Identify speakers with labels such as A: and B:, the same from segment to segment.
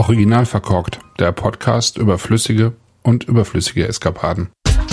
A: Original verkorkt, der Podcast über flüssige und überflüssige Eskapaden.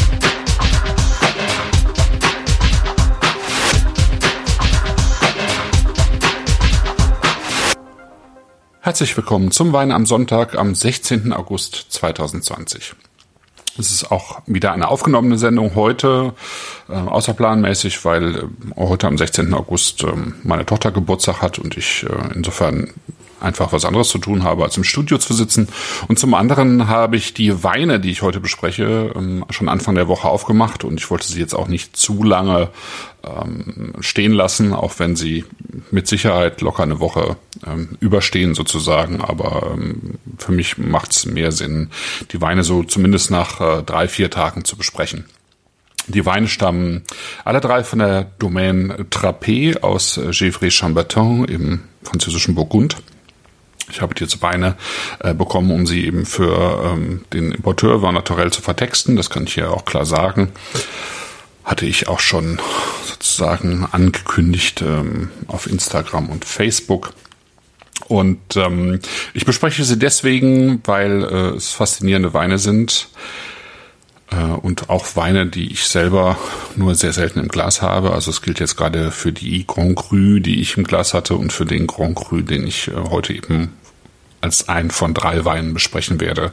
A: Herzlich willkommen zum Wein am Sonntag am 16. August 2020. Es ist auch wieder eine aufgenommene Sendung heute, außerplanmäßig, weil heute am 16. August meine Tochter Geburtstag hat und ich insofern einfach was anderes zu tun habe, als im Studio zu sitzen. Und zum anderen habe ich die Weine, die ich heute bespreche, schon Anfang der Woche aufgemacht und ich wollte sie jetzt auch nicht zu lange stehen lassen, auch wenn sie mit Sicherheit locker eine Woche überstehen sozusagen. Aber für mich macht es mehr Sinn, die Weine so zumindest nach 3-4 Tagen zu besprechen. Die Weine stammen alle drei von der Domaine Trappé aus Gevrey-Chambertin im französischen Burgund. Ich habe jetzt Weine bekommen, um sie eben für den Importeur Vin Naturel zu vertexten. Das kann ich hier auch klar sagen. Hatte ich auch schon sozusagen angekündigt auf Instagram und Facebook. Und ich bespreche sie deswegen, weil es faszinierende Weine sind und auch Weine, die ich selber nur sehr selten im Glas habe. Also es gilt jetzt gerade für die Grand Cru, die ich im Glas hatte und für den Grand Cru, den ich heute eben als einen von 3 Weinen besprechen werde.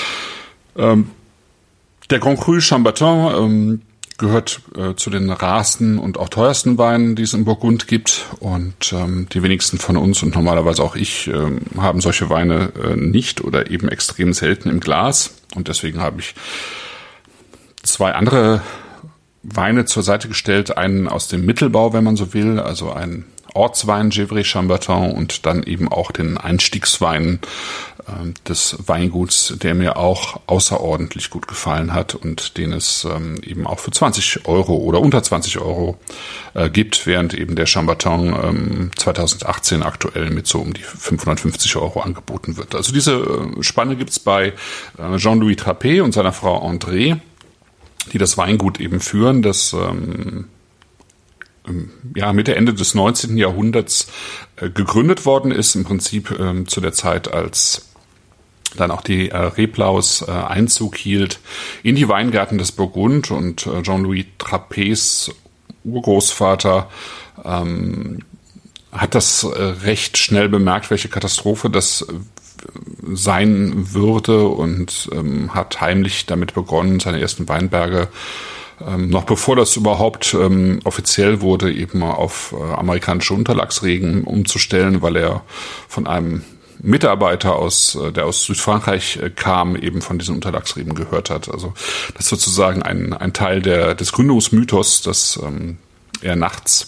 A: Der Grand Cru Chambertin gehört zu den rarsten und auch teuersten Weinen, die es in Burgund gibt. Und die wenigsten von uns und normalerweise auch ich haben solche Weine nicht oder eben extrem selten im Glas. Und deswegen habe ich 2 andere Weine zur Seite gestellt. Einen aus dem Mittelbau, wenn man so will, also ein Ortswein Gevrey-Chambertin und dann eben auch den Einstiegswein des Weinguts, der mir auch außerordentlich gut gefallen hat und den es eben auch für 20 Euro oder unter 20 Euro gibt, während eben der Chambertin 2018 aktuell mit so um die 550 Euro angeboten wird. Also diese Spanne gibt's bei Jean-Louis Trappé und seiner Frau André, die das Weingut eben führen, das Mitte, Ende des 19. Jahrhunderts gegründet worden ist, im Prinzip zu der Zeit, als dann auch die Reblaus Einzug hielt in die Weingärten des Burgund und Jean-Louis Trappés Urgroßvater hat das recht schnell bemerkt, welche Katastrophe das sein würde und hat heimlich damit begonnen, seine ersten Weinberge noch bevor das überhaupt offiziell wurde, eben auf amerikanische Unterlagsreben umzustellen, weil er von einem Mitarbeiter der aus Südfrankreich kam, eben von diesen Unterlagsreben gehört hat. Also das ist sozusagen ein Teil des Gründungsmythos, dass er nachts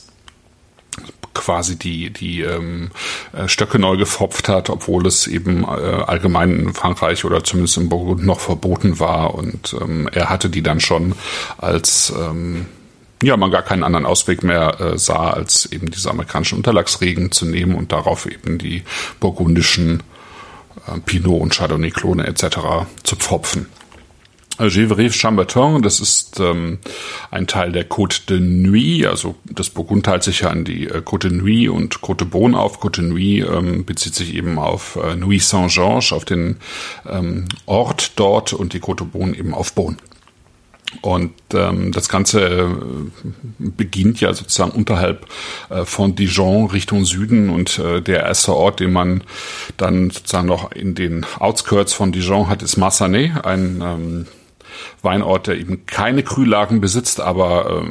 A: quasi die Stöcke neu gefropft hat, obwohl es eben allgemein in Frankreich oder zumindest im Burgund noch verboten war und er hatte die dann schon, als man gar keinen anderen Ausweg mehr sah, als eben diese amerikanischen Unterlagsreben zu nehmen und darauf eben die burgundischen Pinot und Chardonnay-Klone etc. zu pfropfen. Gevrey-Chambertin, das ist ein Teil der Côte de Nuits, also das Burgund teilt sich ja in die Côte de Nuits und Côte de Beaune auf. Côte de Nuits bezieht sich eben auf Nuits-Saint-Georges, auf den Ort dort, und die Côte de Beaune eben auf Beaune. Und das Ganze beginnt ja sozusagen unterhalb von Dijon Richtung Süden, und der erste Ort, den man dann sozusagen noch in den Outskirts von Dijon hat, ist Massanet, ein Weinort, der eben keine Krühlagen besitzt, aber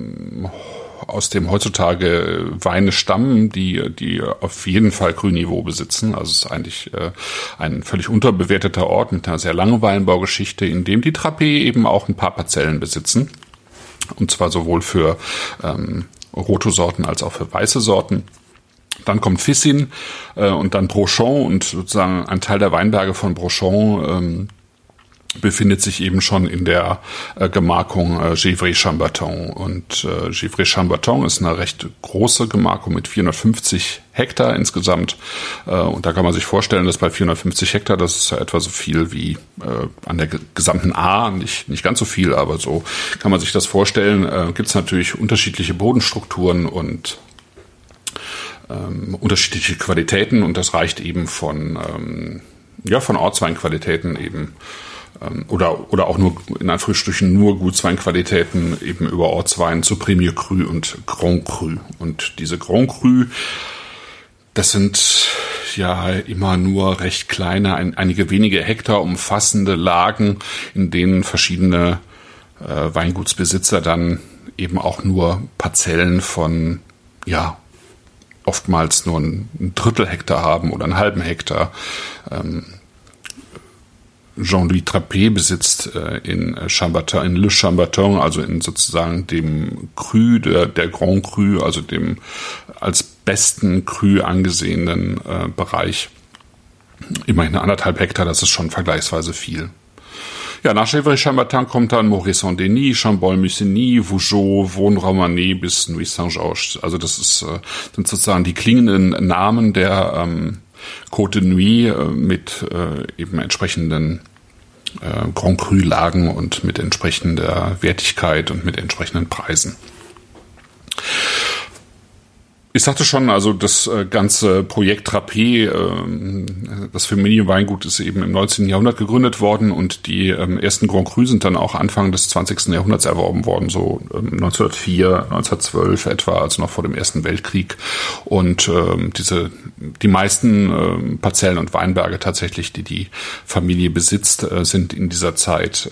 A: aus dem heutzutage Weine stammen, die auf jeden Fall Krüniveau besitzen. Also es ist eigentlich ein völlig unterbewerteter Ort mit einer sehr langen Weinbaugeschichte, in dem die Trappé eben auch ein paar Parzellen besitzen. Und zwar sowohl für rote Sorten als auch für weiße Sorten. Dann kommt Fissin und dann Brochon, und sozusagen ein Teil der Weinberge von Brochon befindet sich eben schon in der Gemarkung Gevrey-Chambertin. Und Gevrey-Chambertin ist eine recht große Gemarkung mit 450 Hektar insgesamt. Und da kann man sich vorstellen, dass bei 450 Hektar, das ist ja etwa so viel wie an der gesamten A, nicht ganz so viel, aber so kann man sich das vorstellen, gibt es natürlich unterschiedliche Bodenstrukturen und unterschiedliche Qualitäten, und das reicht eben von von Ortsweinqualitäten eben oder auch nur in Anführungsstrichen nur Gutsweinqualitäten eben über Ortswein zu Premier Cru und Grand Cru. Und diese Grand Cru, das sind ja immer nur recht kleine, einige wenige Hektar umfassende Lagen, in denen verschiedene Weingutsbesitzer dann eben auch nur Parzellen von, oftmals nur ein Drittel Hektar haben oder einen halben Hektar. Jean-Louis Trappé besitzt in Chambertin, in Le Chambertin, also in sozusagen dem Cru, der Grand Cru, also dem als besten Cru angesehenen Bereich, immerhin 1,5 Hektar, das ist schon vergleichsweise viel. Ja, nach Gevrey-Chambertin kommt dann Moret-Saint-Denis, Chambolle-Musigny, Vougeot, Vaugnes-Romanée bis Nuits-Saint-Georges. Also das sind sozusagen die klingenden Namen der Côte de Nuits mit eben entsprechenden Grand Cru-Lagen und mit entsprechender Wertigkeit und mit entsprechenden Preisen. Ich sagte schon, also das ganze Projekt Trappé, das Familienweingut ist eben im 19. Jahrhundert gegründet worden und die ersten Grand Cru sind dann auch Anfang des 20. Jahrhunderts erworben worden, so 1904, 1912 etwa, also noch vor dem Ersten Weltkrieg. Und die meisten Parzellen und Weinberge tatsächlich, die Familie besitzt, sind in dieser Zeit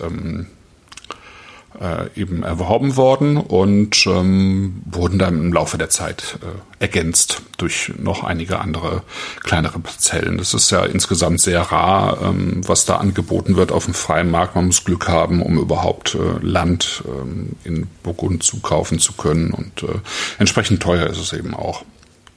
A: eben erworben worden und wurden dann im Laufe der Zeit ergänzt durch noch einige andere kleinere Parzellen. Das ist ja insgesamt sehr rar, was da angeboten wird auf dem freien Markt. Man muss Glück haben, um überhaupt Land in Burgund zukaufen zu können und entsprechend teuer ist es eben auch.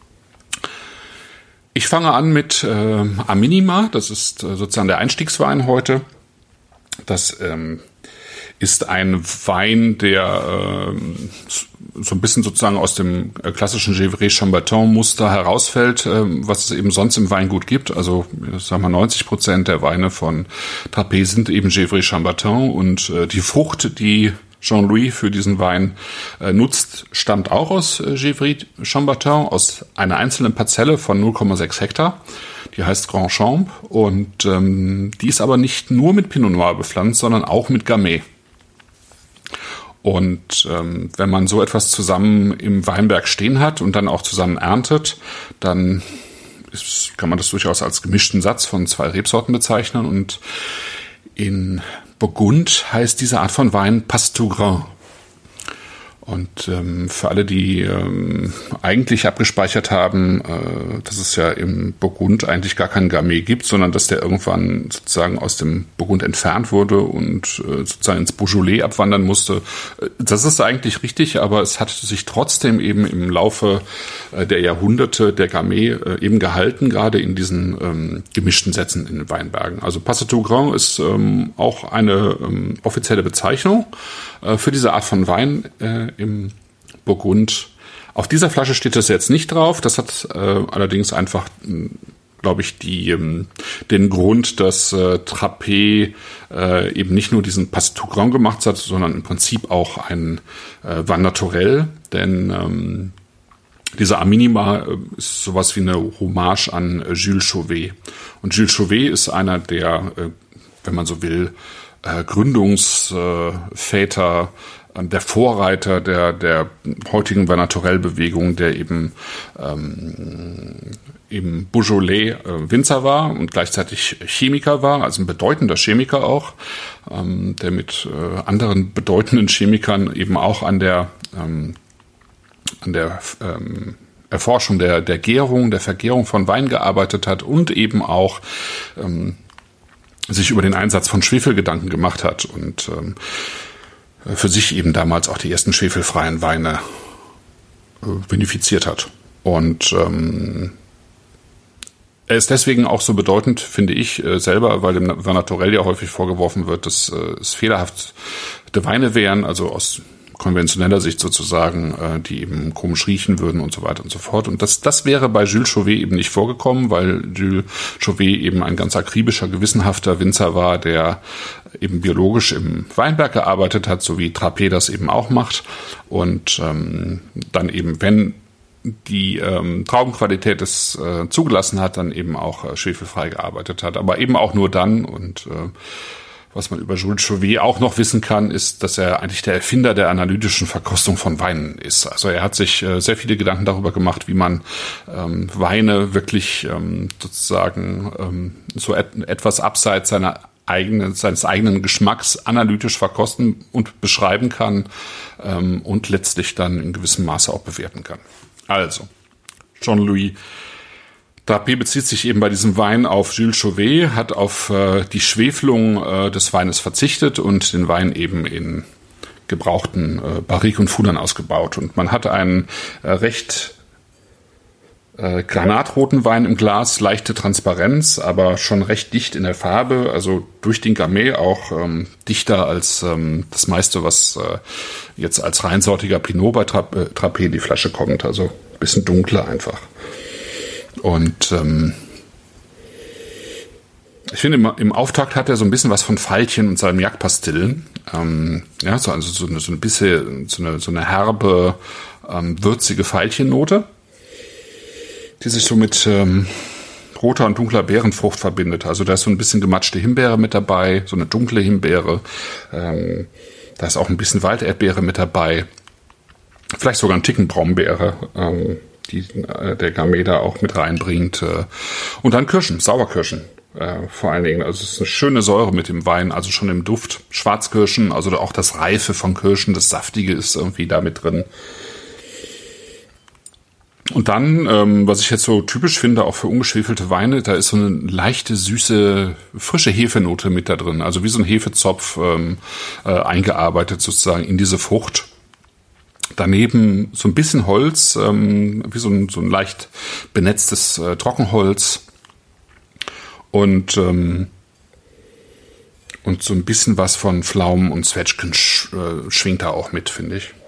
A: Ich fange an mit Aminima, das ist sozusagen der Einstiegswein heute. Das ist ein Wein, der so ein bisschen sozusagen aus dem klassischen Gevrey-Chambertin-Muster herausfällt, was es eben sonst im Weingut gibt. Also sagen wir 90% der Weine von Trappé sind eben Gevrey-Chambertin und die Frucht, die Jean-Louis für diesen Wein nutzt, stammt auch aus Gevrey-Chambertin, aus einer einzelnen Parzelle von 0,6 Hektar. Die heißt Grand Champ und die ist aber nicht nur mit Pinot Noir bepflanzt, sondern auch mit Gamay. Und wenn man so etwas zusammen im Weinberg stehen hat und dann auch zusammen erntet, dann kann man das durchaus als gemischten Satz von 2 Rebsorten bezeichnen. Und in Burgund heißt diese Art von Wein Pastougrin. Und für alle, die eigentlich abgespeichert haben, dass es ja im Burgund eigentlich gar keinen Gamay gibt, sondern dass der irgendwann sozusagen aus dem Burgund entfernt wurde und sozusagen ins Beaujolais abwandern musste. Das ist eigentlich richtig, aber es hat sich trotzdem eben im Laufe der Jahrhunderte der Gamay eben gehalten, gerade in diesen gemischten Sätzen in den Weinbergen. Also Pastougrin ist auch eine offizielle Bezeichnung für diese Art von Wein im Burgund. Auf dieser Flasche steht das jetzt nicht drauf. Das hat allerdings einfach, glaube ich, den Grund, dass Trappé eben nicht nur diesen Pastougrin gemacht hat, sondern im Prinzip auch ein Vin Naturel. Denn dieser Aminima ist sowas wie eine Hommage an Jules Chauvet. Und Jules Chauvet ist einer der, wenn man so will, Gründungsväter, der Vorreiter der heutigen Vin Naturel-Bewegung, der eben im Beaujolais Winzer war und gleichzeitig Chemiker war, also ein bedeutender Chemiker auch, der mit anderen bedeutenden Chemikern eben auch an der Erforschung der Gärung, der Vergärung von Wein gearbeitet hat und eben auch sich über den Einsatz von Schwefel Gedanken gemacht hat und für sich eben damals auch die ersten schwefelfreien Weine vinifiziert hat. Und er ist deswegen auch so bedeutend, finde ich selber, weil dem Vin Naturel ja häufig vorgeworfen wird, dass es fehlerhafte Weine wären, also aus konventioneller Sicht sozusagen, die eben komisch riechen würden und so weiter und so fort. Und das wäre bei Jules Chauvet eben nicht vorgekommen, weil Jules Chauvet eben ein ganz akribischer, gewissenhafter Winzer war, der eben biologisch im Weinberg gearbeitet hat, so wie Trappé das eben auch macht. Und dann eben, wenn die Traubenqualität es zugelassen hat, dann eben auch schwefelfrei gearbeitet hat. Aber eben auch nur dann. Und was man über Jules Chauvet auch noch wissen kann, ist, dass er eigentlich der Erfinder der analytischen Verkostung von Weinen ist. Also er hat sich sehr viele Gedanken darüber gemacht, wie man Weine wirklich sozusagen so etwas abseits seines eigenen Geschmacks analytisch verkosten und beschreiben kann und letztlich dann in gewissem Maße auch bewerten kann. Also, Jean-Louis Trapet bezieht sich eben bei diesem Wein auf Jules Chauvet, hat auf die Schwefelung des Weines verzichtet und den Wein eben in gebrauchten Barriques und Foudern ausgebaut. Und man hat einen recht granatroten Wein im Glas, leichte Transparenz, aber schon recht dicht in der Farbe, also durch den Gamay auch dichter als das meiste, was jetzt als reinsortiger Pinot bei Trapet in die Flasche kommt, also ein bisschen dunkler einfach. Und ich finde, im Auftakt hat er so ein bisschen was von Veilchen und Salmiak-Pastillen. Ja, so ein bisschen so eine herbe, würzige Veilchennote, die sich so mit roter und dunkler Beerenfrucht verbindet. Also da ist so ein bisschen gematschte Himbeere mit dabei, so eine dunkle Himbeere. Da ist auch ein bisschen Walderdbeere mit dabei. Vielleicht sogar ein Ticken Brombeere, die der Gamay da auch mit reinbringt. Und dann Kirschen, Sauerkirschen vor allen Dingen. Also es ist eine schöne Säure mit dem Wein, also schon im Duft. Schwarzkirschen, also auch das Reife von Kirschen, das Saftige ist irgendwie da mit drin. Und dann, was ich jetzt so typisch finde, auch für ungeschwefelte Weine, da ist so eine leichte, süße, frische Hefenote mit da drin. Also wie so ein Hefezopf eingearbeitet sozusagen in diese Frucht. Daneben so ein bisschen Holz, wie so ein leicht benetztes Trockenholz. Und so ein bisschen was von Pflaumen und Zwetschgen schwingt da auch mit, finde ich.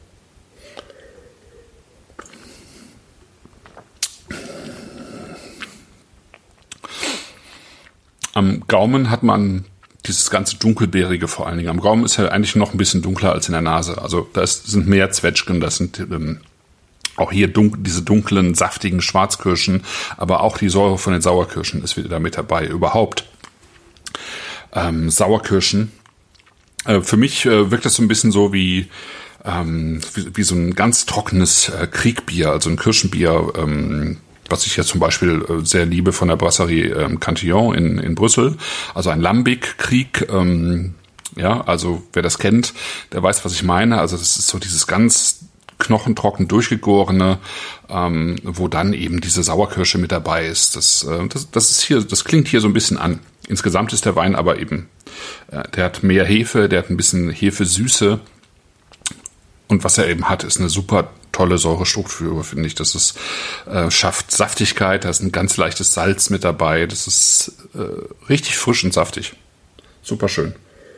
A: Am Gaumen hat man dieses ganze Dunkelbeerige vor allen Dingen. Am Gaumen ist er eigentlich noch ein bisschen dunkler als in der Nase. Also da sind mehr Zwetschgen, das sind auch hier diese dunklen, saftigen Schwarzkirschen, aber auch die Säure von den Sauerkirschen ist wieder da mit dabei. Überhaupt Sauerkirschen. Für mich wirkt das so ein bisschen so wie so ein ganz trockenes Kriegbier, also ein Kirschenbier, was ich jetzt zum Beispiel sehr liebe von der Brasserie Cantillon in Brüssel. Also ein Lambic-Krieg, ja, also wer das kennt, der weiß, was ich meine. Also das ist so dieses ganz knochentrocken durchgegorene, wo dann eben diese Sauerkirsche mit dabei ist. Das ist hier, das klingt hier so ein bisschen an. Insgesamt ist der Wein aber eben, der hat mehr Hefe, der hat ein bisschen Hefesüße. Und was er eben hat, ist eine super tolle Säurestruktur, finde ich. Das ist, schafft Saftigkeit, da ist ein ganz leichtes Salz mit dabei. Das ist richtig frisch und saftig. Super schön.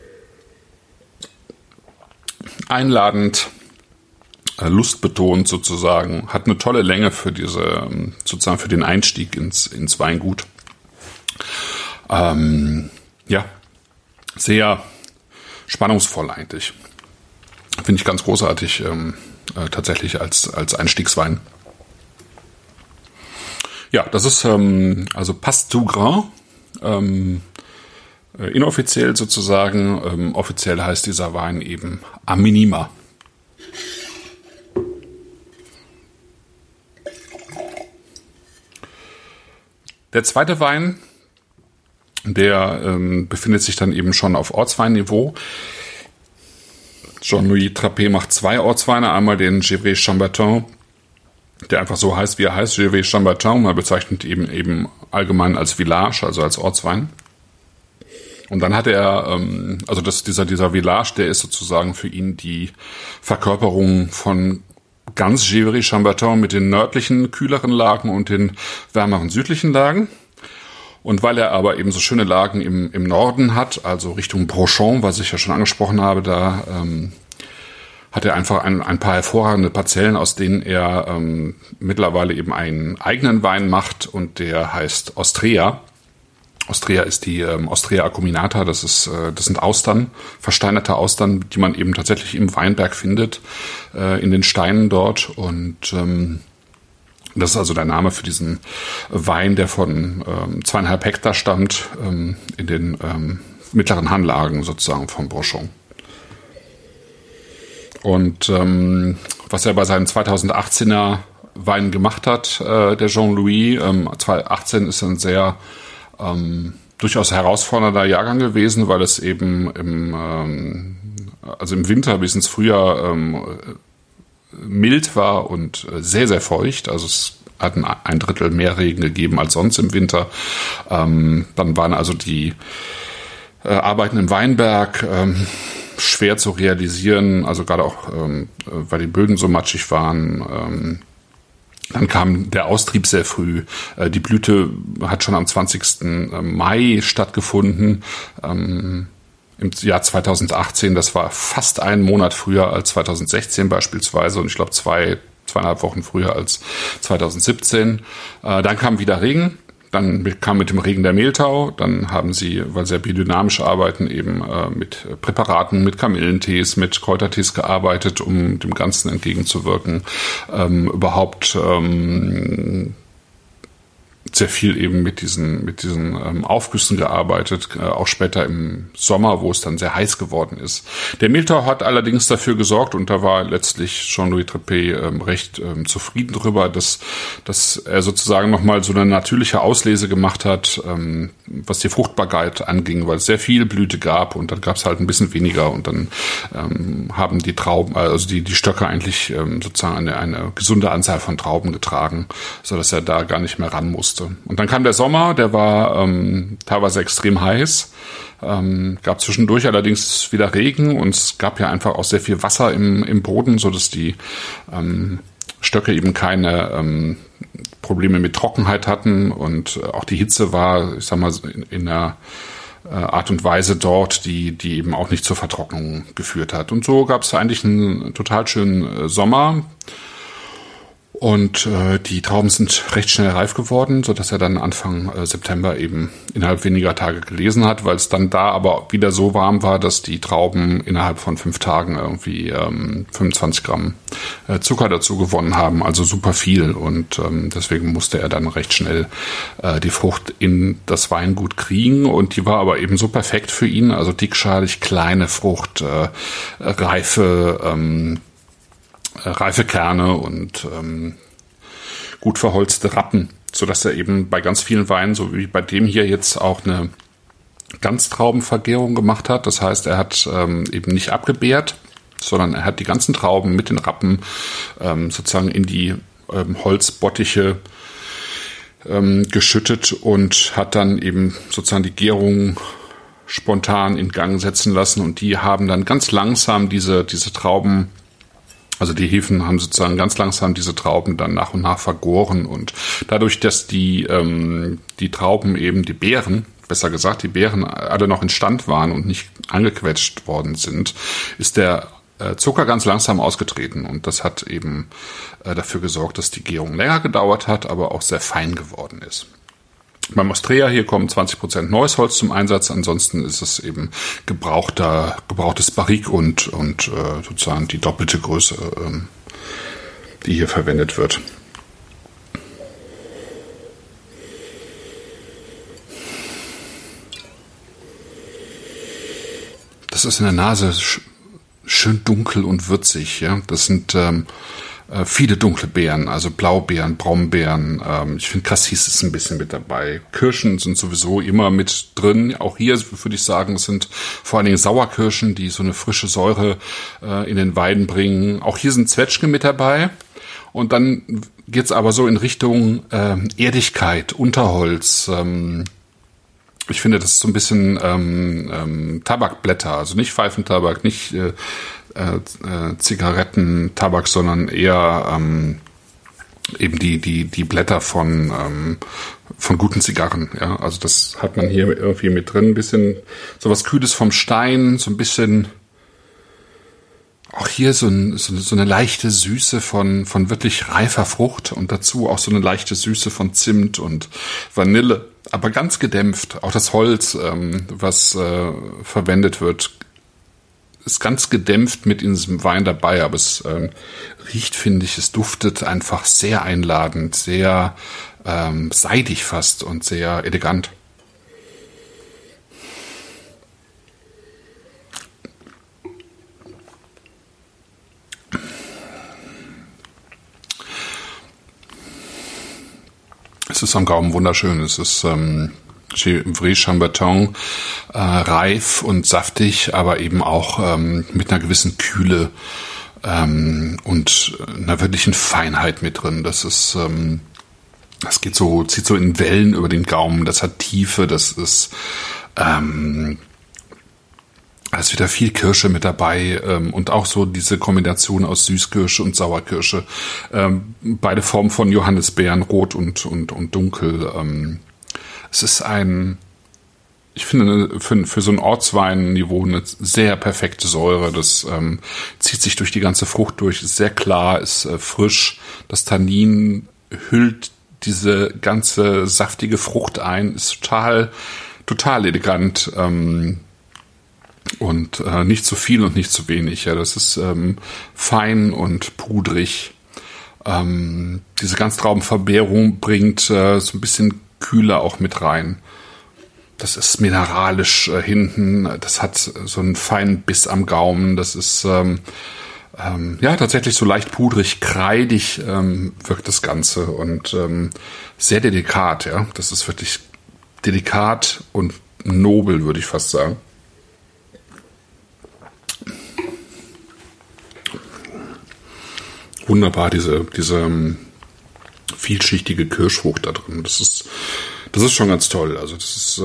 A: Einladend, lustbetont sozusagen, hat eine tolle Länge für sozusagen für den Einstieg ins Weingut. Ja, sehr spannungsvoll eigentlich. Finde ich ganz großartig, tatsächlich als Einstiegswein. Ja, das ist also Passe du Grain, inoffiziell sozusagen. Offiziell heißt dieser Wein eben A Minima. Der zweite Wein, der befindet sich dann eben schon auf Ortsweinniveau. Jean-Louis Trapet macht 2 Ortsweine, einmal den Gevrey Chambertin, der einfach so heißt, wie er heißt, Gevrey Chambertin. Man bezeichnet eben allgemein als Village, also als Ortswein. Und dann hat er, also dieser Village, der ist sozusagen für ihn die Verkörperung von ganz Gevrey Chambertin mit den nördlichen, kühleren Lagen und den wärmeren südlichen Lagen. Und weil er aber eben so schöne Lagen im Norden hat, also Richtung Brochon, was ich ja schon angesprochen habe, da hat er einfach ein paar hervorragende Parzellen, aus denen er mittlerweile eben einen eigenen Wein macht, und der heißt Ostrea. Ostrea ist die Ostrea acuminata, das sind Austern, versteinerte Austern, die man eben tatsächlich im Weinberg findet, in den Steinen dort. Und Das ist also der Name für diesen Wein, der von 2,5 Hektar stammt, in den mittleren Hanlagen sozusagen vom Bourchon. Und was er bei seinen 2018er Weinen gemacht hat, der Jean-Louis, 2018 ist ein sehr durchaus herausfordernder Jahrgang gewesen, weil es eben im Winter bis ins Frühjahr mild war und sehr, sehr feucht. Also es hat ein Drittel mehr Regen gegeben als sonst im Winter. Dann waren also die Arbeiten im Weinberg schwer zu realisieren, also gerade auch, weil die Böden so matschig waren. Dann kam der Austrieb sehr früh. Die Blüte hat schon am 20. Mai stattgefunden. Im Jahr 2018, das war fast einen Monat früher als 2016 beispielsweise und ich glaube 2,5 Wochen früher als 2017. Dann kam wieder Regen, dann kam mit dem Regen der Mehltau, dann haben sie, weil sie ja biodynamisch arbeiten, eben mit Präparaten, mit Kamillentees, mit Kräutertees gearbeitet, um dem Ganzen entgegenzuwirken. Überhaupt sehr viel eben mit diesen Aufgüssen gearbeitet, auch später im Sommer, wo es dann sehr heiß geworden ist. Der Mehltau hat allerdings dafür gesorgt, und da war letztlich Jean-Louis Trepet recht zufrieden drüber, dass er sozusagen nochmal so eine natürliche Auslese gemacht hat, was die Fruchtbarkeit anging, weil es sehr viel Blüte gab und dann gab es halt ein bisschen weniger und dann haben die Trauben, also die Stöcke eigentlich sozusagen eine gesunde Anzahl von Trauben getragen, sodass er da gar nicht mehr ran musste. Und dann kam der Sommer, der war teilweise extrem heiß, gab zwischendurch allerdings wieder Regen und es gab ja einfach auch sehr viel Wasser im Boden, sodass die Stöcke eben keine Probleme mit Trockenheit hatten und auch die Hitze war, ich sag mal, in einer Art und Weise dort, die eben auch nicht zur Vertrocknung geführt hat. Und so gab es eigentlich einen total schönen Sommer. Und die Trauben sind recht schnell reif geworden, sodass er dann Anfang September eben innerhalb weniger Tage gelesen hat, weil es dann da aber wieder so warm war, dass die Trauben innerhalb von 5 Tagen irgendwie 25 Gramm Zucker dazu gewonnen haben, also super viel. Und deswegen musste er dann recht schnell die Frucht in das Weingut kriegen. Und die war aber eben so perfekt für ihn, also dickschalig, kleine Frucht, reife Kerne und gut verholzte Rappen, sodass er eben bei ganz vielen Weinen, so wie bei dem hier jetzt auch eine Ganztraubenvergärung gemacht hat. Das heißt, er hat eben nicht abgebärt, sondern er hat die ganzen Trauben mit den Rappen sozusagen in die Holzbottiche geschüttet und hat dann eben sozusagen die Gärung spontan in Gang setzen lassen und die haben dann ganz langsam diese Trauben, also die Hefen haben sozusagen ganz langsam diese Trauben dann nach und nach vergoren und dadurch, dass die Trauben eben, die Beeren alle noch in Stand waren und nicht angequetscht worden sind, ist der Zucker ganz langsam ausgetreten und das hat eben dafür gesorgt, dass die Gärung länger gedauert hat, aber auch sehr fein geworden ist. Beim Ostrea hier kommen 20% neues Holz zum Einsatz, ansonsten ist es eben gebrauchtes Barrique und sozusagen die doppelte Größe, die hier verwendet wird. Das ist in der Nase schön dunkel und würzig, ja. Das sind viele dunkle Beeren, also Blaubeeren, Brombeeren. Ich finde, Cassis ist ein bisschen mit dabei. Kirschen sind sowieso immer mit drin. Auch hier würde ich sagen, es sind vor allen Dingen Sauerkirschen, die so eine frische Säure in den Wein bringen. Auch hier sind Zwetschge mit dabei. Und dann geht's aber so in Richtung Erdigkeit, Unterholz. Ich finde, das ist so ein bisschen Tabakblätter, also nicht Pfeifentabak, nicht Zigarettentabak, sondern eher eben die Blätter von guten Zigarren. Ja, also das hat man hier irgendwie mit drin, ein bisschen sowas Kühles vom Stein, so ein bisschen auch hier so eine leichte Süße von wirklich reifer Frucht und dazu auch so eine leichte Süße von Zimt und Vanille, aber ganz gedämpft. Auch das Holz, was verwendet wird, ist ganz gedämpft mit in diesem Wein dabei, aber es riecht, finde ich, es duftet einfach sehr einladend, sehr seidig fast und sehr elegant. Es ist am Gaumen wunderschön. Es ist Gevrey Chambertin, reif und saftig, aber eben auch mit einer gewissen Kühle und einer wirklichen Feinheit mit drin. Das ist, das zieht so in Wellen über den Gaumen. Das hat Tiefe. Das ist da ist wieder viel Kirsche mit dabei und auch so diese Kombination aus Süßkirsche und Sauerkirsche. Beide Formen von Johannisbeeren, rot und dunkel. Es ist ich finde, für so ein Ortsweinniveau eine sehr perfekte Säure. Das zieht sich durch die ganze Frucht durch, ist sehr klar, ist frisch. Das Tannin hüllt diese ganze saftige Frucht ein, ist total elegant. Und nicht zu viel und nicht zu wenig. Ja, das ist fein und pudrig. Diese Ganztraubenverbeerung bringt so ein bisschen Kühle auch mit rein. Das ist mineralisch hinten. Das hat so einen feinen Biss am Gaumen. Das ist tatsächlich so leicht pudrig, kreidig wirkt das Ganze und sehr delikat. Ja, das ist wirklich delikat und nobel, würde ich fast sagen. Wunderbar, diese vielschichtige Kirschfrucht da drin. Das ist schon ganz toll. Also das ist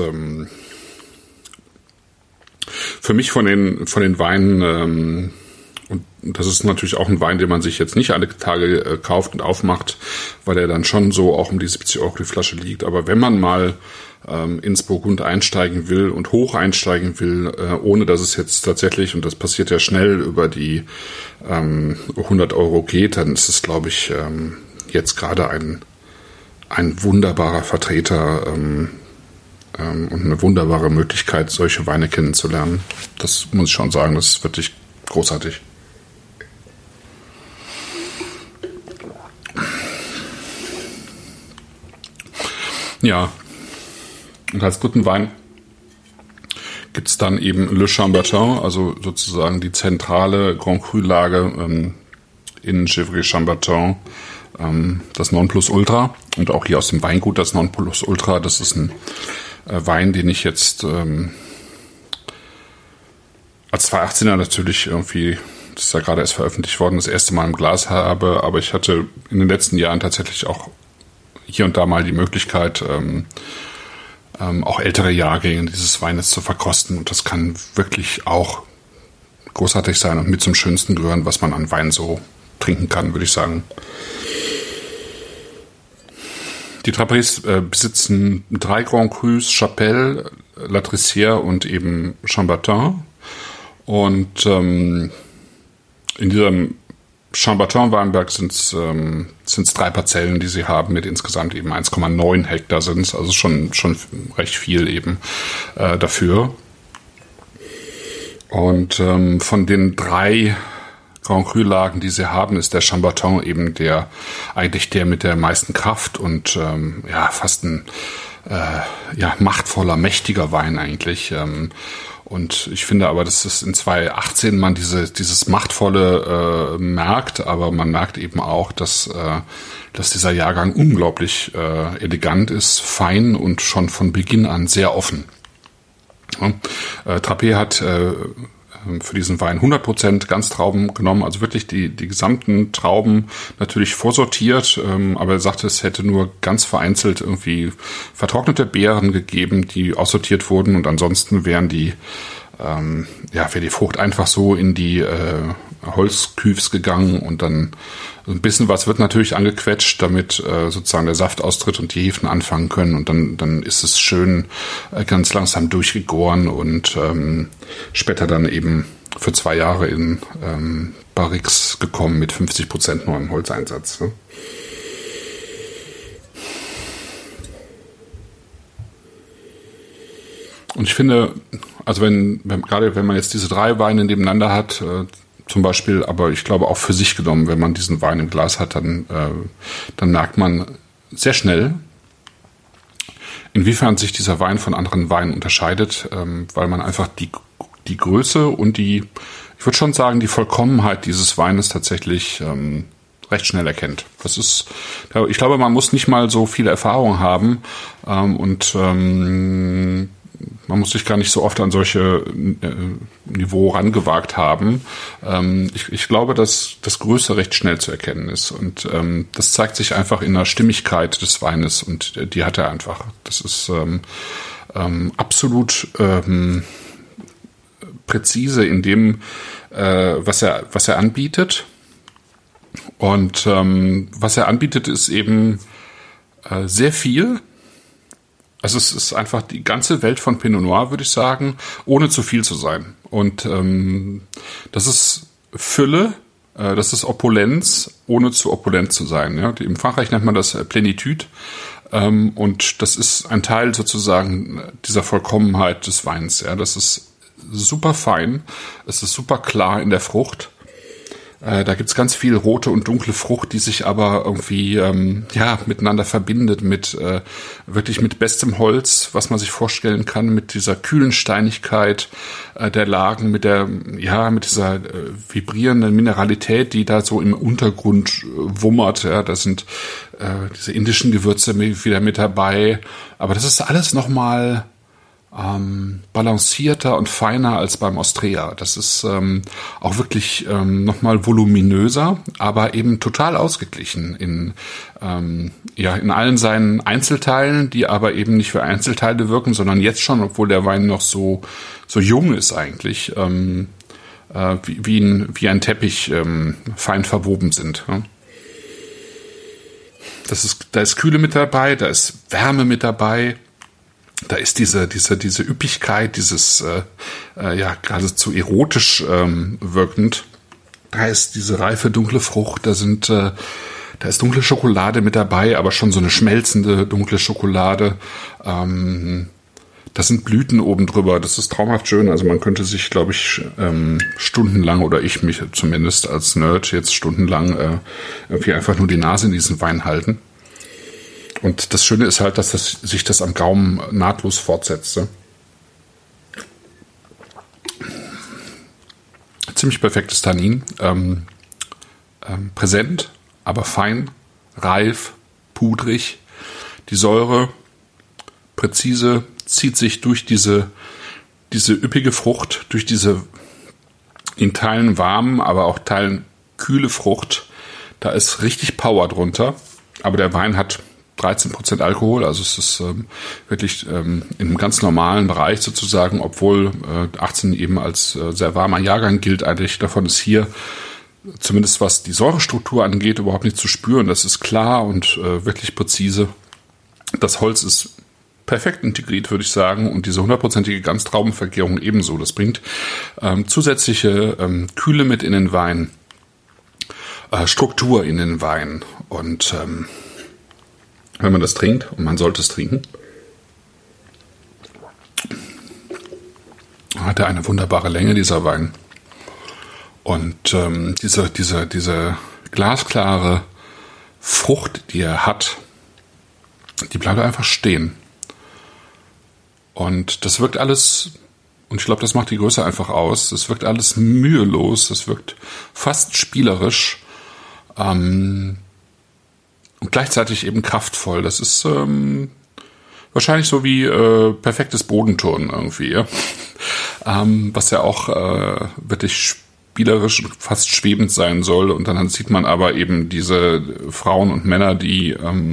A: für mich von den Weinen und das ist natürlich auch ein Wein, den man sich jetzt nicht alle Tage kauft und aufmacht, weil er dann schon so auch um die 70 Euro die Flasche liegt. Aber wenn man mal ins Burgund einsteigen will und hoch einsteigen will, ohne dass es jetzt tatsächlich, und das passiert ja schnell, über die 100 Euro geht, dann ist es, glaube ich, jetzt gerade ein wunderbarer Vertreter und eine wunderbare Möglichkeit, solche Weine kennenzulernen. Das muss ich schon sagen, das ist wirklich großartig. Ja, und als dritten Wein gibt es dann eben Le Chambertin, also sozusagen die zentrale Grand Cru-Lage in Gevrey Chambertin, das Nonplusultra. Und auch hier aus dem Weingut das Nonplusultra. Das ist ein Wein, den ich jetzt als 2018er natürlich irgendwie, das ist ja gerade erst veröffentlicht worden, das erste Mal im Glas habe. Aber ich hatte in den letzten Jahren tatsächlich auch hier und da mal die Möglichkeit, auch ältere Jahrgänge dieses Weines zu verkosten. Und das kann wirklich auch großartig sein und mit zum Schönsten gehören, was man an Wein so trinken kann, würde ich sagen. Die Trappes besitzen 3 Grand Crus, Chapelle, La Trissière und eben Chambertin. Und in diesem Chambertin-Weinberg sind es 3 Parzellen, die sie haben, mit insgesamt eben 1,9 Hektar sind es, also schon recht viel eben dafür. Und von den 3 Grand Cru-Lagen, die sie haben, ist der Chambertin eben der mit der meisten Kraft und fast ein machtvoller, mächtiger Wein eigentlich. Und ich finde aber, dass es in 2018 man dieses Machtvolle merkt, aber man merkt eben auch, dass dieser Jahrgang unglaublich elegant ist, fein und schon von Beginn an sehr offen. Ja, Trappes hat für diesen Wein 100% Ganztrauben genommen, also wirklich die gesamten Trauben natürlich vorsortiert, aber er sagte, es hätte nur ganz vereinzelt irgendwie vertrocknete Beeren gegeben, die aussortiert wurden und ansonsten wäre die Frucht einfach so in die Holzküfs gegangen und dann ein bisschen was wird natürlich angequetscht, damit sozusagen der Saft austritt und die Hefen anfangen können und dann ist es schön ganz langsam durchgegoren und später dann eben für 2 Jahre in Barriques gekommen mit 50% neuem Holzeinsatz. Ne? Und ich finde, also gerade wenn man jetzt diese 3 Weine nebeneinander hat, zum Beispiel, aber ich glaube auch für sich genommen, wenn man diesen Wein im Glas hat, dann merkt man sehr schnell, inwiefern sich dieser Wein von anderen Weinen unterscheidet, weil man einfach die Größe und ich würde schon sagen, die Vollkommenheit dieses Weines tatsächlich recht schnell erkennt. Ich glaube, man muss nicht mal so viele Erfahrung haben und man muss sich gar nicht so oft an solche Niveau rangewagt haben. Ich glaube, dass das Größe recht schnell zu erkennen ist. Und das zeigt sich einfach in der Stimmigkeit des Weines. Und die hat er einfach. Das ist absolut präzise in dem, was er anbietet. Und was er anbietet, ist eben sehr viel. Also es ist einfach die ganze Welt von Pinot Noir, würde ich sagen, ohne zu viel zu sein. Und das ist Fülle, das ist Opulenz, ohne zu opulent zu sein. Ja? Im Frankreich nennt man das Plenitude. Und das ist ein Teil sozusagen dieser Vollkommenheit des Weins. Ja? Das ist super fein, es ist super klar in der Frucht. Da gibt's ganz viel rote und dunkle Frucht, die sich aber irgendwie miteinander verbindet, wirklich mit bestem Holz, was man sich vorstellen kann, mit dieser kühlen Steinigkeit der Lagen, mit dieser vibrierenden Mineralität, die da so im Untergrund wummert. Ja, da sind diese indischen Gewürze wieder mit dabei, aber das ist alles nochmal balancierter und feiner als beim Austrea. Das ist auch wirklich nochmal voluminöser, aber eben total ausgeglichen in allen seinen Einzelteilen, die aber eben nicht für Einzelteile wirken, sondern jetzt schon, obwohl der Wein noch so jung ist eigentlich, wie ein Teppich fein verwoben sind. Ja. Da ist Kühle mit dabei, da ist Wärme mit dabei. Da ist diese Üppigkeit, dieses geradezu erotisch wirkend. Da ist diese reife dunkle Frucht, da ist dunkle Schokolade mit dabei, aber schon so eine schmelzende dunkle Schokolade. Da sind Blüten oben drüber. Das ist traumhaft schön. Also man könnte sich, glaube ich, stundenlang, oder ich mich zumindest als Nerd jetzt stundenlang irgendwie einfach nur die Nase in diesen Wein halten. Und das Schöne ist halt, dass sich das am Gaumen nahtlos fortsetzte. Ziemlich perfektes Tannin. Präsent, aber fein, reif, pudrig. Die Säure präzise zieht sich durch diese üppige Frucht, durch diese in Teilen warmen, aber auch Teilen kühle Frucht. Da ist richtig Power drunter. Aber der Wein hat 13% Alkohol, also es ist wirklich in einem ganz normalen Bereich sozusagen, obwohl 18 eben als sehr warmer Jahrgang gilt. Eigentlich davon ist hier, zumindest was die Säurestruktur angeht, überhaupt nicht zu spüren. Das ist klar und wirklich präzise. Das Holz ist perfekt integriert, würde ich sagen, und diese 100%ige Ganztraubenvergärung ebenso. Das bringt zusätzliche Kühle mit in den Wein, Struktur in den Wein und wenn man das trinkt, und man sollte es trinken, hat er eine wunderbare Länge, dieser Wein. Und diese glasklare Frucht, die er hat, die bleibt einfach stehen. Und das wirkt alles, und ich glaube, das macht die Größe einfach aus, das wirkt alles mühelos, das wirkt fast spielerisch, und gleichzeitig eben kraftvoll. Das ist wahrscheinlich so wie perfektes Bodenturnen irgendwie, ja? Was ja auch wirklich spielerisch und fast schwebend sein soll. Und dann sieht man aber eben diese Frauen und Männer, die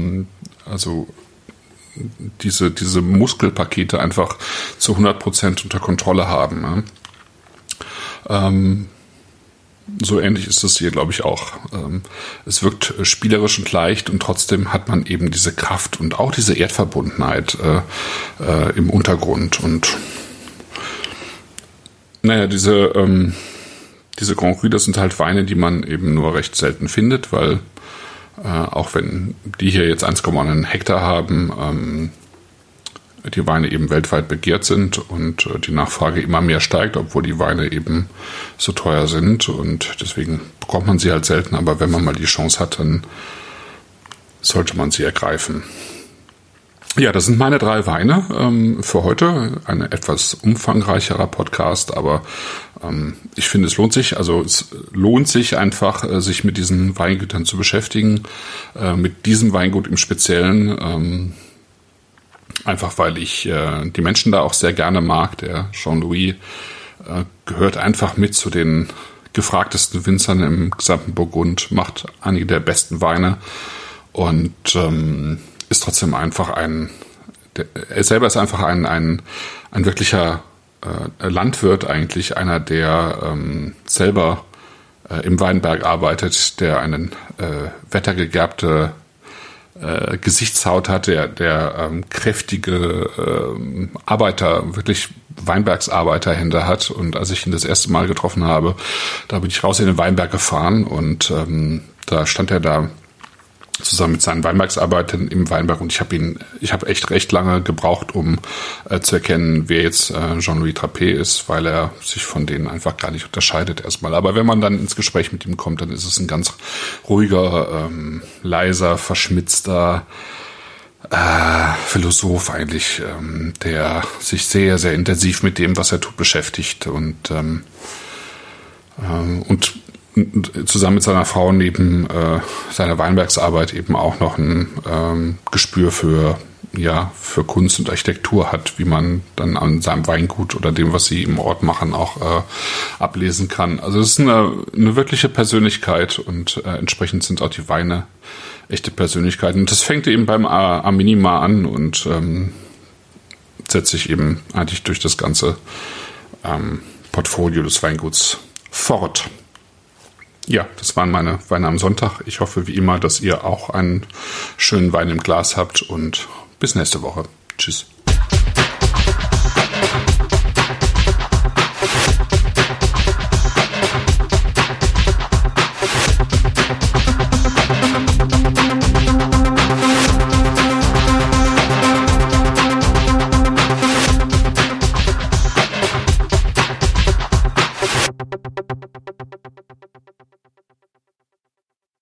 A: diese Muskelpakete einfach zu 100% unter Kontrolle haben. Ja? So ähnlich ist das hier, glaube ich, auch. Es wirkt spielerisch und leicht und trotzdem hat man eben diese Kraft und auch diese Erdverbundenheit im Untergrund. Und naja, diese Grand Cru, das sind halt Weine, die man eben nur recht selten findet, weil auch wenn die hier jetzt 1,1 Hektar haben, die Weine eben weltweit begehrt sind und die Nachfrage immer mehr steigt, obwohl die Weine eben so teuer sind. Und deswegen bekommt man sie halt selten. Aber wenn man mal die Chance hat, dann sollte man sie ergreifen. Ja, das sind meine 3 Weine für heute. Ein etwas umfangreicherer Podcast, aber ich finde, es lohnt sich. Also es lohnt sich einfach, sich mit diesen Weingütern zu beschäftigen. Mit diesem Weingut im Speziellen. Einfach weil ich die Menschen da auch sehr gerne mag. Der Jean-Louis gehört einfach mit zu den gefragtesten Winzern im gesamten Burgund, macht einige der besten Weine und ist trotzdem einfach er selber ist einfach ein wirklicher Landwirt eigentlich, einer, der selber im Weinberg arbeitet, der einen wettergegerbte Gesichtshaut hat, der kräftige wirklich Weinbergsarbeiterhände hat. Und als ich ihn das erste Mal getroffen habe, da bin ich raus in den Weinberg gefahren und da stand er da zusammen mit seinen Weinbergsarbeitern im Weinberg und ich habe echt recht lange gebraucht, um zu erkennen, wer jetzt Jean-Louis Trappé ist, weil er sich von denen einfach gar nicht unterscheidet erstmal. Aber wenn man dann ins Gespräch mit ihm kommt, dann ist es ein ganz ruhiger, leiser, verschmitzter Philosoph eigentlich, der sich sehr, sehr intensiv mit dem, was er tut, beschäftigt und zusammen mit seiner Frau neben seiner Weinbergsarbeit eben auch noch ein Gespür für Kunst und Architektur hat, wie man dann an seinem Weingut oder dem, was sie im Ort machen, auch ablesen kann. Also es ist eine wirkliche Persönlichkeit und entsprechend sind auch die Weine echte Persönlichkeiten. Und das fängt eben beim Aminima an und setzt sich eben eigentlich durch das ganze Portfolio des Weinguts fort. Ja, das waren meine Weine am Sonntag. Ich hoffe wie immer, dass ihr auch einen schönen Wein im Glas habt und bis nächste Woche. Tschüss.